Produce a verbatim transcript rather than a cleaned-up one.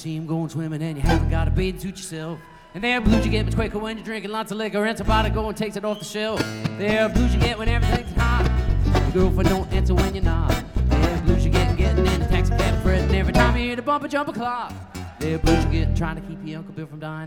see him going swimming and you haven't got a bathing suit yourself. And there blues you get much quicker when you're drinking lots of liquor and somebody go and takes it off the shelf. There blues you get when everything's hot. Your girlfriend don't answer when you're not. There blues you getting getting in the taxi cab fretting every time you hear the bumper jumper clock. There blues you get trying to keep your Uncle Bill from dying.